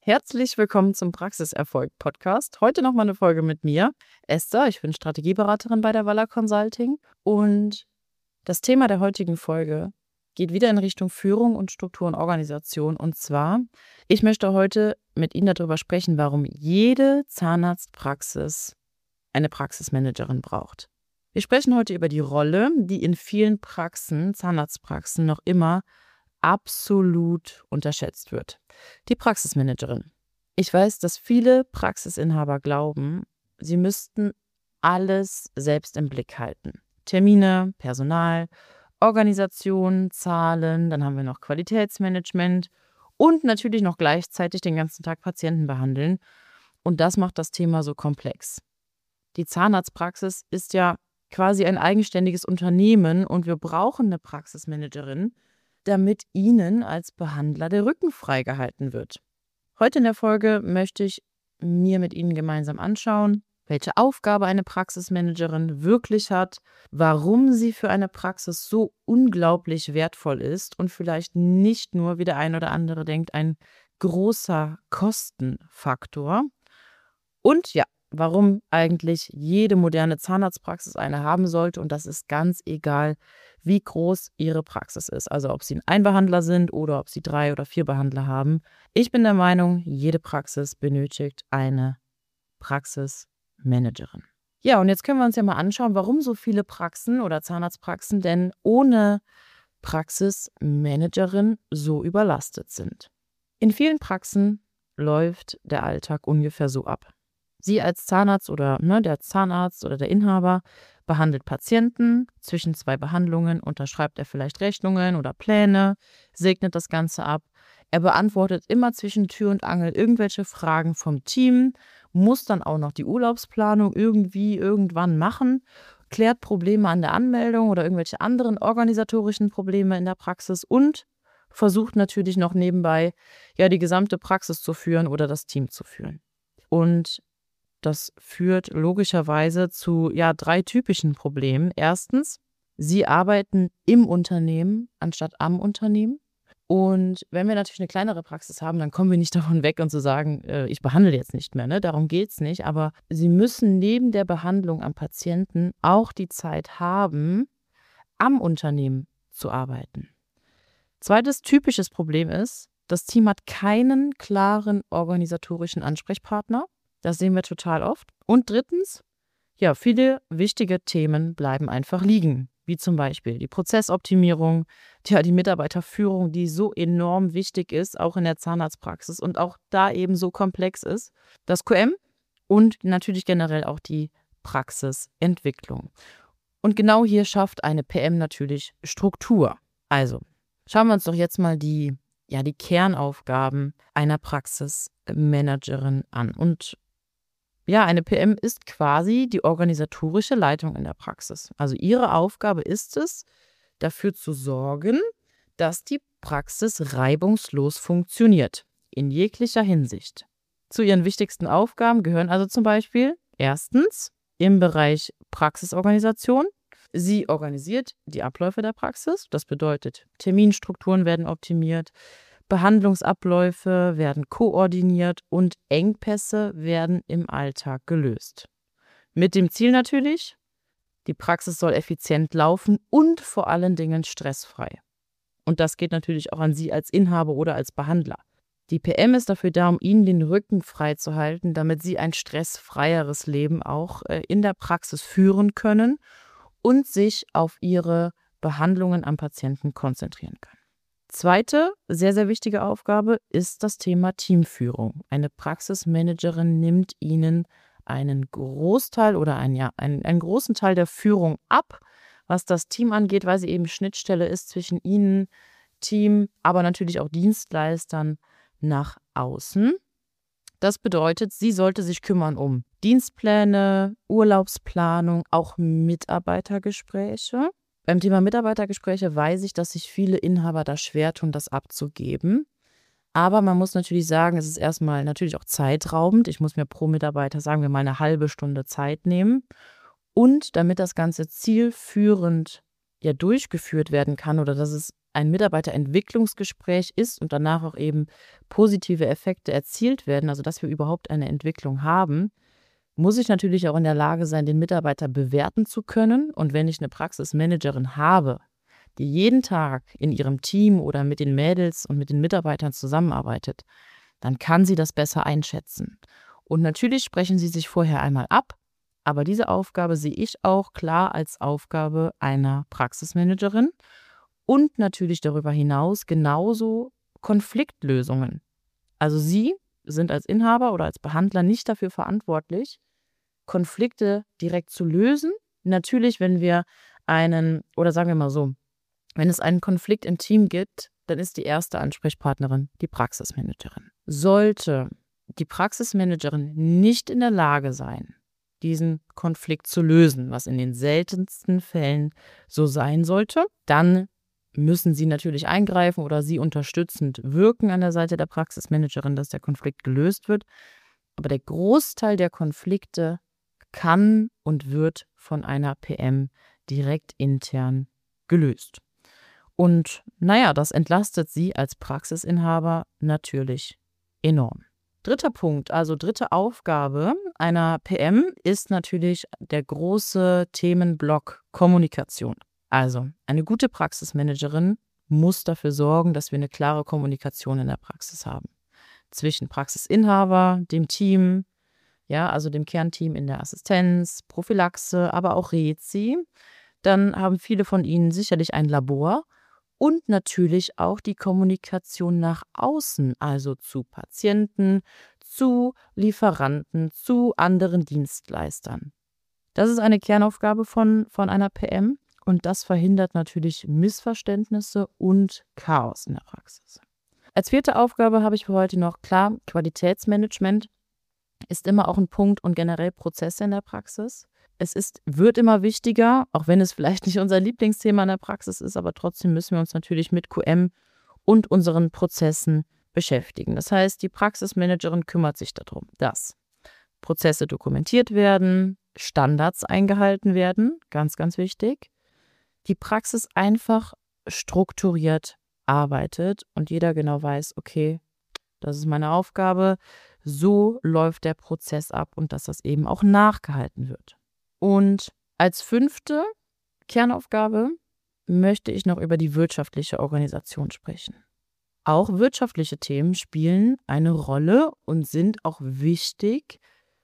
Herzlich willkommen zum Praxiserfolg-Podcast. Heute nochmal eine Folge mit mir, Esther. Ich bin Strategieberaterin bei der Walla Consulting. Und das Thema der heutigen Folge geht wieder in Richtung Führung und Struktur und Organisation. Und zwar, ich möchte heute mit Ihnen darüber sprechen, warum jede Zahnarztpraxis eine Praxismanagerin braucht. Wir sprechen heute über die Rolle, die in vielen Praxen, Zahnarztpraxen, noch immer absolut unterschätzt wird. Die Praxismanagerin. Ich weiß, dass viele Praxisinhaber glauben, sie müssten alles selbst im Blick halten. Termine, Personal, Organisation, Zahlen, dann haben wir noch Qualitätsmanagement und natürlich noch gleichzeitig den ganzen Tag Patienten behandeln. Und das macht das Thema so komplex. Die Zahnarztpraxis ist ja quasi ein eigenständiges Unternehmen und wir brauchen eine Praxismanagerin, damit Ihnen als Behandler der Rücken freigehalten wird. Heute in der Folge möchte ich mir mit Ihnen gemeinsam anschauen, welche Aufgabe eine Praxismanagerin wirklich hat, warum sie für eine Praxis so unglaublich wertvoll ist und vielleicht nicht nur, wie der ein oder andere denkt, ein großer Kostenfaktor. Und ja, warum eigentlich jede moderne Zahnarztpraxis eine haben sollte, und das ist ganz egal, wie groß Ihre Praxis ist. Also ob Sie ein Einbehandler sind oder ob Sie 3 oder 4 Behandler haben. Ich bin der Meinung, jede Praxis benötigt eine Praxismanagerin. Ja, und jetzt können wir uns ja mal anschauen, warum so viele Praxen oder Zahnarztpraxen denn ohne Praxismanagerin so überlastet sind. In vielen Praxen läuft der Alltag ungefähr so ab. Sie als Zahnarzt oder der Zahnarzt oder der Inhaber behandelt Patienten. Zwischen 2 Behandlungen unterschreibt er vielleicht Rechnungen oder Pläne, segnet das Ganze ab. Er beantwortet immer zwischen Tür und Angel irgendwelche Fragen vom Team, muss dann auch noch die Urlaubsplanung irgendwann machen, klärt Probleme an der Anmeldung oder irgendwelche anderen organisatorischen Probleme in der Praxis und versucht natürlich noch nebenbei die gesamte Praxis zu führen oder das Team zu führen. Und das führt logischerweise zu 3 typischen Problemen. Erstens, Sie arbeiten im Unternehmen anstatt am Unternehmen. Und wenn wir natürlich eine kleinere Praxis haben, dann kommen wir nicht davon weg und zu sagen, ich behandle jetzt nicht mehr. Ne? Darum geht es nicht. Aber Sie müssen neben der Behandlung am Patienten auch die Zeit haben, am Unternehmen zu arbeiten. Zweites typisches Problem ist, das Team hat keinen klaren organisatorischen Ansprechpartner. Das sehen wir total oft. Und drittens, viele wichtige Themen bleiben einfach liegen, wie zum Beispiel die Prozessoptimierung, die Mitarbeiterführung, die so enorm wichtig ist, auch in der Zahnarztpraxis und auch da eben so komplex ist, das QM und natürlich generell auch die Praxisentwicklung. Und genau hier schafft eine PM natürlich Struktur. Also, schauen wir uns doch jetzt mal die Kernaufgaben einer Praxismanagerin an. Und eine PM ist quasi die organisatorische Leitung in der Praxis. Also ihre Aufgabe ist es, dafür zu sorgen, dass die Praxis reibungslos funktioniert, in jeglicher Hinsicht. Zu ihren wichtigsten Aufgaben gehören also zum Beispiel erstens im Bereich Praxisorganisation. Sie organisiert die Abläufe der Praxis. Das bedeutet, Terminstrukturen werden optimiert, Behandlungsabläufe werden koordiniert und Engpässe werden im Alltag gelöst. Mit dem Ziel natürlich, die Praxis soll effizient laufen und vor allen Dingen stressfrei. Und das geht natürlich auch an Sie als Inhaber oder als Behandler. Die PM ist dafür da, um Ihnen den Rücken frei zu halten, damit Sie ein stressfreieres Leben auch in der Praxis führen können und sich auf Ihre Behandlungen am Patienten konzentrieren können. Zweite, sehr, sehr wichtige Aufgabe ist das Thema Teamführung. Eine Praxismanagerin nimmt Ihnen einen Großteil oder einen großen Teil der Führung ab, was das Team angeht, weil sie eben Schnittstelle ist zwischen Ihnen, Team, aber natürlich auch Dienstleistern nach außen. Das bedeutet, sie sollte sich kümmern um Dienstpläne, Urlaubsplanung, auch Mitarbeitergespräche. Beim Thema Mitarbeitergespräche weiß ich, dass sich viele Inhaber da schwer tun, das abzugeben. Aber man muss natürlich sagen, es ist erstmal natürlich auch zeitraubend. Ich muss mir pro Mitarbeiter, sagen wir mal, eine halbe Stunde Zeit nehmen. Und damit das Ganze zielführend durchgeführt werden kann oder dass es ein Mitarbeiterentwicklungsgespräch ist und danach auch eben positive Effekte erzielt werden, also dass wir überhaupt eine Entwicklung haben, muss ich natürlich auch in der Lage sein, den Mitarbeiter bewerten zu können. Und wenn ich eine Praxismanagerin habe, die jeden Tag in ihrem Team oder mit den Mädels und mit den Mitarbeitern zusammenarbeitet, dann kann sie das besser einschätzen. Und natürlich sprechen sie sich vorher einmal ab, aber diese Aufgabe sehe ich auch klar als Aufgabe einer Praxismanagerin und natürlich darüber hinaus genauso Konfliktlösungen. Also Sie sind als Inhaber oder als Behandler nicht dafür verantwortlich, Konflikte direkt zu lösen. Natürlich, wenn wir oder sagen wir mal so, wenn es einen Konflikt im Team gibt, dann ist die erste Ansprechpartnerin die Praxismanagerin. Sollte die Praxismanagerin nicht in der Lage sein, diesen Konflikt zu lösen, was in den seltensten Fällen so sein sollte, dann müssen Sie natürlich eingreifen oder Sie unterstützend wirken an der Seite der Praxismanagerin, dass der Konflikt gelöst wird. Aber der Großteil der Konflikte kann und wird von einer PM direkt intern gelöst. Und das entlastet Sie als Praxisinhaber natürlich enorm. Dritter Punkt, also dritte Aufgabe einer PM ist natürlich der große Themenblock Kommunikation. Also eine gute Praxismanagerin muss dafür sorgen, dass wir eine klare Kommunikation in der Praxis haben. Zwischen Praxisinhaber, dem Team, also dem Kernteam in der Assistenz, Prophylaxe, aber auch Rezi. Dann haben viele von Ihnen sicherlich ein Labor und natürlich auch die Kommunikation nach außen, also zu Patienten, zu Lieferanten, zu anderen Dienstleistern. Das ist eine Kernaufgabe von einer PM und das verhindert natürlich Missverständnisse und Chaos in der Praxis. Als vierte Aufgabe habe ich für heute noch klar, Qualitätsmanagement ist immer auch ein Punkt und generell Prozesse in der Praxis. Wird immer wichtiger, auch wenn es vielleicht nicht unser Lieblingsthema in der Praxis ist, aber trotzdem müssen wir uns natürlich mit QM und unseren Prozessen beschäftigen. Das heißt, die Praxismanagerin kümmert sich darum, dass Prozesse dokumentiert werden, Standards eingehalten werden, ganz, ganz wichtig. Die Praxis einfach strukturiert arbeitet und jeder genau weiß, okay, das ist meine Aufgabe, so läuft der Prozess ab und dass das eben auch nachgehalten wird. Und als 5. Kernaufgabe möchte ich noch über die wirtschaftliche Organisation sprechen. Auch wirtschaftliche Themen spielen eine Rolle und sind auch wichtig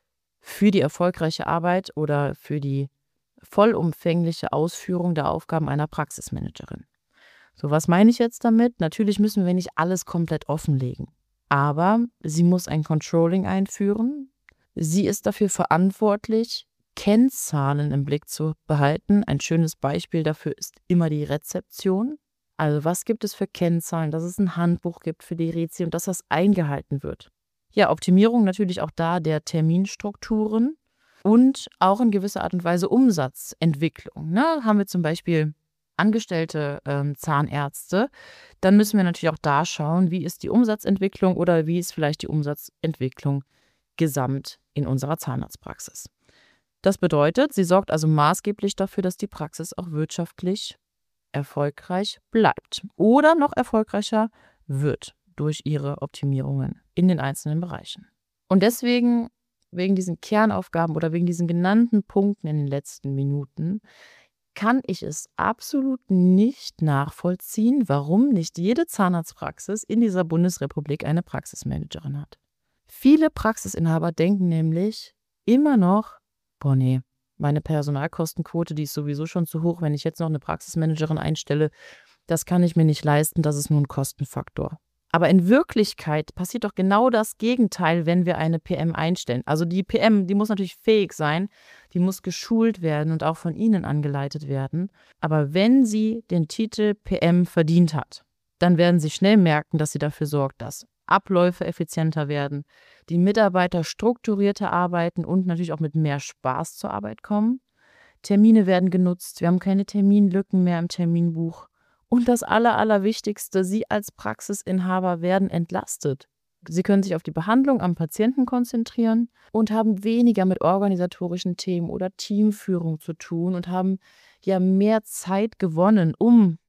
für die erfolgreiche Arbeit oder für die vollumfängliche Ausführung der Aufgaben einer Praxismanagerin. So, was meine ich jetzt damit? Natürlich müssen wir nicht alles komplett offenlegen, aber sie muss ein Controlling einführen. Sie ist dafür verantwortlich, Kennzahlen im Blick zu behalten. Ein schönes Beispiel dafür ist immer die Rezeption. Also was gibt es für Kennzahlen, dass es ein Handbuch gibt für die Rezi und dass das eingehalten wird. Ja, Optimierung natürlich auch da der Terminstrukturen und auch in gewisser Art und Weise Umsatzentwicklung. Haben wir zum Beispiel angestellte Zahnärzte, dann müssen wir natürlich auch da schauen, wie ist die Umsatzentwicklung oder wie ist vielleicht die Umsatzentwicklung gesamt in unserer Zahnarztpraxis. Das bedeutet, sie sorgt also maßgeblich dafür, dass die Praxis auch wirtschaftlich erfolgreich bleibt oder noch erfolgreicher wird durch ihre Optimierungen in den einzelnen Bereichen. Und deswegen, wegen diesen Kernaufgaben oder wegen diesen genannten Punkten in den letzten Minuten, kann ich es absolut nicht nachvollziehen, warum nicht jede Zahnarztpraxis in dieser Bundesrepublik eine Praxismanagerin hat. Viele Praxisinhaber denken nämlich immer noch, nee, meine Personalkostenquote, die ist sowieso schon zu hoch, wenn ich jetzt noch eine Praxismanagerin einstelle, das kann ich mir nicht leisten, das ist nur ein Kostenfaktor. Aber in Wirklichkeit passiert doch genau das Gegenteil, wenn wir eine PM einstellen. Also die PM, die muss natürlich fähig sein, die muss geschult werden und auch von Ihnen angeleitet werden. Aber wenn sie den Titel PM verdient hat, dann werden Sie schnell merken, dass sie dafür sorgt, dass Abläufe effizienter werden, die Mitarbeiter strukturierter arbeiten und natürlich auch mit mehr Spaß zur Arbeit kommen. Termine werden genutzt, wir haben keine Terminlücken mehr im Terminbuch. Und das Allerwichtigste, Sie als Praxisinhaber werden entlastet. Sie können sich auf die Behandlung am Patienten konzentrieren und haben weniger mit organisatorischen Themen oder Teamführung zu tun und haben ja mehr Zeit gewonnen, um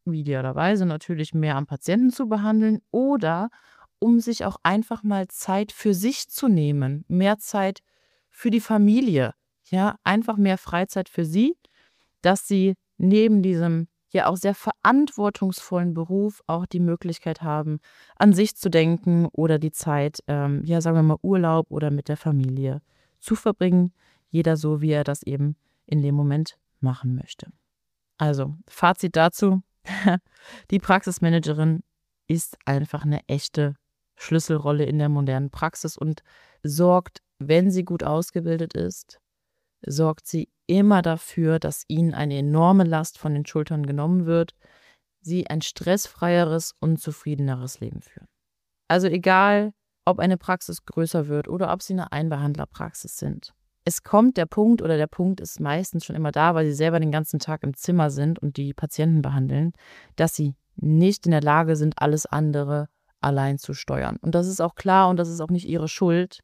idealerweise natürlich mehr am Patienten zu behandeln oder um sich auch einfach mal Zeit für sich zu nehmen, mehr Zeit für die Familie, ja, einfach mehr Freizeit für sie, dass sie neben diesem ja auch sehr verantwortungsvollen Beruf auch die Möglichkeit haben, an sich zu denken oder die Zeit, ja, sagen wir mal, Urlaub oder mit der Familie zu verbringen. Jeder so, wie er das eben in dem Moment machen möchte. Also, Fazit dazu: Die Praxismanagerin ist einfach eine echte Schlüsselrolle in der modernen Praxis und sorgt, wenn sie gut ausgebildet ist, sorgt sie immer dafür, dass ihnen eine enorme Last von den Schultern genommen wird, sie ein stressfreieres und zufriedeneres Leben führen. Also egal, ob eine Praxis größer wird oder ob sie eine Einbehandlerpraxis sind. Es kommt der Punkt oder der Punkt ist meistens schon immer da, weil sie selber den ganzen Tag im Zimmer sind und die Patienten behandeln, dass sie nicht in der Lage sind, alles andere allein zu steuern. Und das ist auch klar und das ist auch nicht ihre Schuld.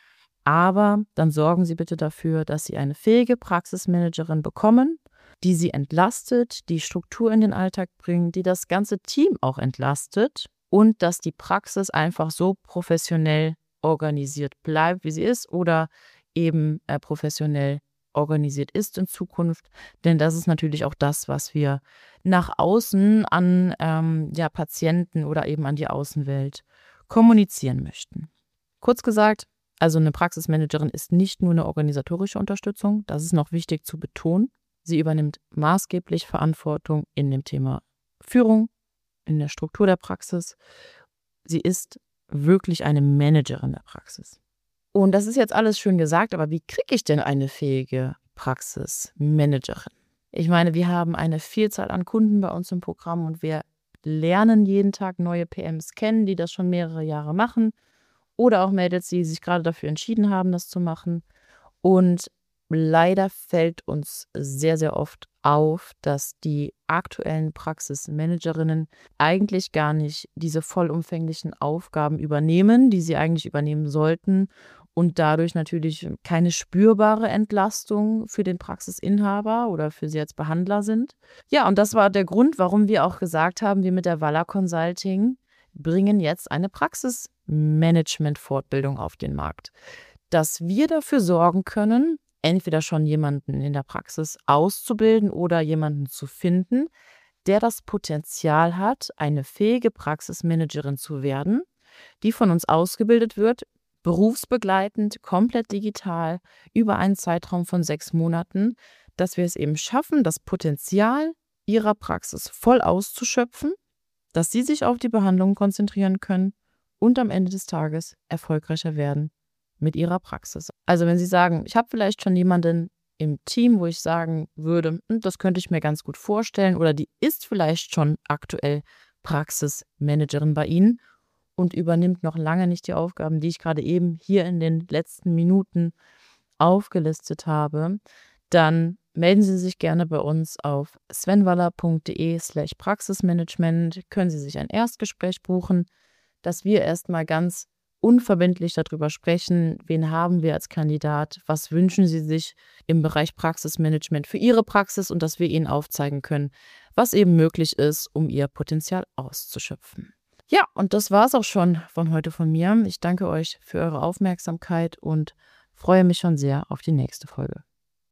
Aber dann sorgen Sie bitte dafür, dass Sie eine fähige Praxismanagerin bekommen, die Sie entlastet, die Struktur in den Alltag bringt, die das ganze Team auch entlastet und dass die Praxis einfach so professionell organisiert bleibt, wie sie ist oder eben professionell organisiert ist in Zukunft. Denn das ist natürlich auch das, was wir nach außen an Patienten oder eben an die Außenwelt kommunizieren möchten. Kurz gesagt, also eine Praxismanagerin ist nicht nur eine organisatorische Unterstützung, das ist noch wichtig zu betonen. Sie übernimmt maßgeblich Verantwortung in dem Thema Führung, in der Struktur der Praxis. Sie ist wirklich eine Managerin der Praxis. Und das ist jetzt alles schön gesagt, aber wie kriege ich denn eine fähige Praxismanagerin? Ich meine, wir haben eine Vielzahl an Kunden bei uns im Programm und wir lernen jeden Tag neue PMs kennen, die das schon mehrere Jahre machen. Oder auch Mädels, die sich gerade dafür entschieden haben, das zu machen. Und leider fällt uns sehr, sehr oft auf, dass die aktuellen Praxismanagerinnen eigentlich gar nicht diese vollumfänglichen Aufgaben übernehmen, die sie eigentlich übernehmen sollten und dadurch natürlich keine spürbare Entlastung für den Praxisinhaber oder für sie als Behandler sind. Ja, und das war der Grund, warum wir auch gesagt haben, wir mit der Walla Consulting bringen jetzt eine Praxismanagement-Fortbildung auf den Markt, dass wir dafür sorgen können, entweder schon jemanden in der Praxis auszubilden oder jemanden zu finden, der das Potenzial hat, eine fähige Praxismanagerin zu werden, die von uns ausgebildet wird, berufsbegleitend, komplett digital, über einen Zeitraum von 6 Monaten, dass wir es eben schaffen, das Potenzial ihrer Praxis voll auszuschöpfen, dass sie sich auf die Behandlung konzentrieren können und am Ende des Tages erfolgreicher werden mit ihrer Praxis. Also wenn Sie sagen, ich habe vielleicht schon jemanden im Team, wo ich sagen würde, das könnte ich mir ganz gut vorstellen oder die ist vielleicht schon aktuell Praxismanagerin bei Ihnen und übernimmt noch lange nicht die Aufgaben, die ich gerade eben hier in den letzten Minuten aufgelistet habe, dann melden Sie sich gerne bei uns auf svenwaller.de/Praxismanagement. Können Sie sich ein Erstgespräch buchen, dass wir erstmal ganz unverbindlich darüber sprechen, wen haben wir als Kandidat, was wünschen Sie sich im Bereich Praxismanagement für Ihre Praxis und dass wir Ihnen aufzeigen können, was eben möglich ist, um Ihr Potenzial auszuschöpfen. Ja, und das war es auch schon von heute von mir. Ich danke euch für eure Aufmerksamkeit und freue mich schon sehr auf die nächste Folge.